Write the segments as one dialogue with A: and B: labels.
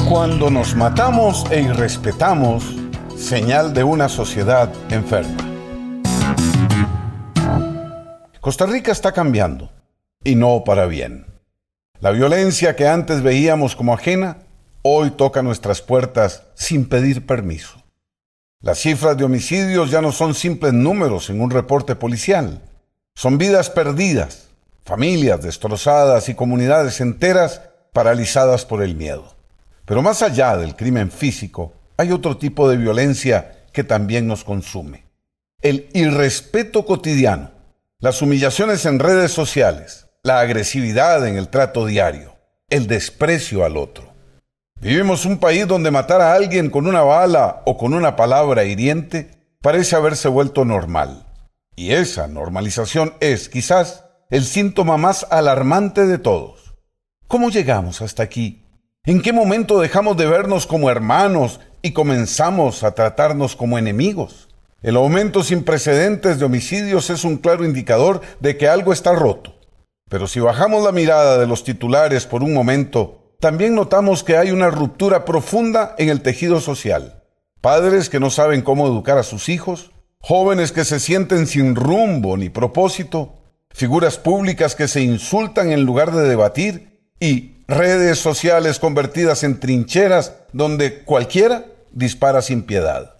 A: Cuando nos matamos e irrespetamos, señal de una sociedad enferma. Costa Rica está cambiando, y no para bien. La violencia que antes veíamos como ajena, hoy toca nuestras puertas sin pedir permiso. Las cifras de homicidios ya no son simples números en un reporte policial. Son vidas perdidas, familias destrozadas y comunidades enteras paralizadas por el miedo. Pero más allá del crimen físico, hay otro tipo de violencia que también nos consume. El irrespeto cotidiano, las humillaciones en redes sociales, la agresividad en el trato diario, el desprecio al otro. Vivimos un país donde matar a alguien con una bala o con una palabra hiriente parece haberse vuelto normal. Y esa normalización es, quizás, el síntoma más alarmante de todos. ¿Cómo llegamos hasta aquí? ¿En qué momento dejamos de vernos como hermanos y comenzamos a tratarnos como enemigos? El aumento sin precedentes de homicidios es un claro indicador de que algo está roto. Pero si bajamos la mirada de los titulares por un momento, también notamos que hay una ruptura profunda en el tejido social. Padres que no saben cómo educar a sus hijos, jóvenes que se sienten sin rumbo ni propósito, figuras públicas que se insultan en lugar de debatir y redes sociales convertidas en trincheras donde cualquiera dispara sin piedad.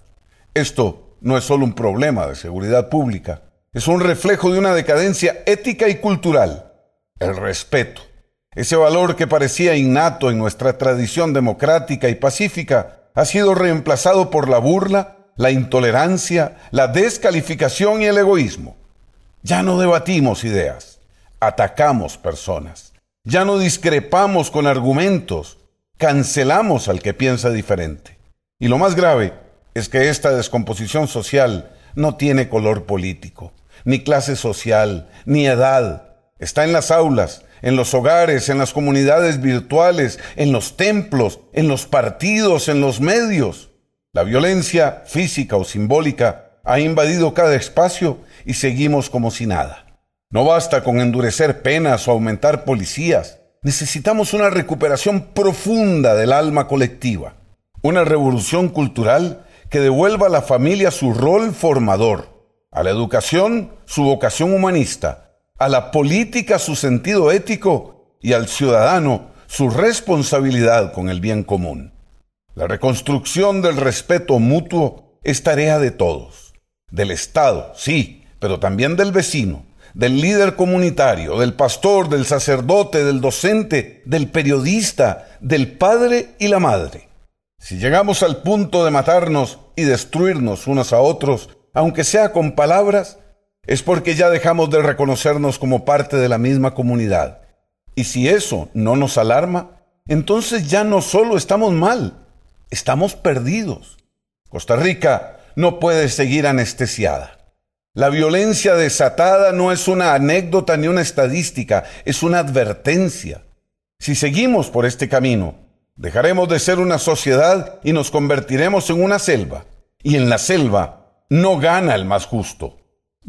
A: Esto no es solo un problema de seguridad pública, es un reflejo de una decadencia ética y cultural. El respeto, ese valor que parecía innato en nuestra tradición democrática y pacífica, ha sido reemplazado por la burla, la intolerancia, la descalificación y el egoísmo. Ya no debatimos ideas, atacamos personas. Ya no discrepamos con argumentos, cancelamos al que piensa diferente. Y lo más grave es que esta descomposición social no tiene color político, ni clase social, ni edad. Está en las aulas, en los hogares, en las comunidades virtuales, en los templos, en los partidos, en los medios. La violencia física o simbólica ha invadido cada espacio y seguimos como si nada. No basta con endurecer penas o aumentar policías. Necesitamos una recuperación profunda del alma colectiva. Una revolución cultural que devuelva a la familia su rol formador, a la educación su vocación humanista, a la política su sentido ético y al ciudadano su responsabilidad con el bien común. La reconstrucción del respeto mutuo es tarea de todos. Del Estado, sí, pero también del vecino, del líder comunitario, del pastor, del sacerdote, del docente, del periodista, del padre y la madre. Si llegamos al punto de matarnos y destruirnos unos a otros, aunque sea con palabras, es porque ya dejamos de reconocernos como parte de la misma comunidad. Y si eso no nos alarma, entonces ya no solo estamos mal, estamos perdidos. Costa Rica no puede seguir anestesiada. La violencia desatada no es una anécdota ni una estadística, es una advertencia. Si seguimos por este camino, dejaremos de ser una sociedad y nos convertiremos en una selva. Y en la selva no gana el más justo,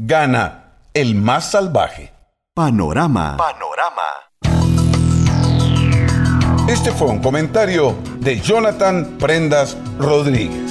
A: gana el más salvaje.
B: Panorama.
A: Este fue un comentario de Jonathan Prendas Rodríguez.